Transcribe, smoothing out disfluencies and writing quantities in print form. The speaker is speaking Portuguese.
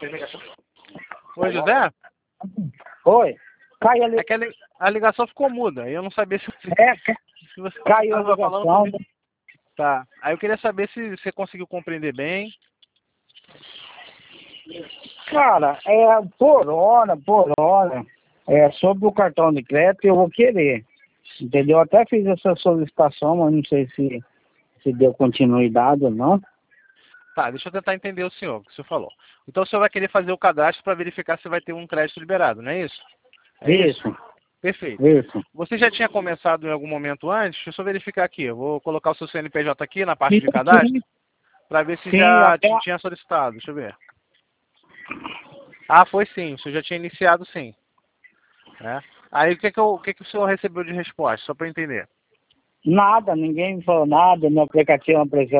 Oi, José? Oi. Caiu a É que a ligação ficou muda. Eu não sabia se você caiu a estava falando ligação. comigo. Tá. Aí eu queria saber se você conseguiu compreender bem. Cara, por hora, sobre o cartão de crédito eu vou querer. Entendeu? Eu até fiz essa solicitação, mas não sei se deu continuidade ou não. Tá, deixa eu tentar entender o senhor, o que o senhor falou. Então o senhor vai querer fazer o cadastro para verificar se vai ter um crédito liberado, não é isso? É isso? Perfeito. Isso. Você já tinha começado em algum momento antes? Deixa eu só verificar aqui. Eu vou colocar o seu CNPJ aqui na parte de cadastro para ver se Sim, já até... tinha solicitado. Deixa eu ver. Ah, foi sim. O senhor já tinha iniciado sim. É. Aí o que o senhor recebeu de resposta? Só para entender. Nada, ninguém me falou nada, no aplicativo apareceu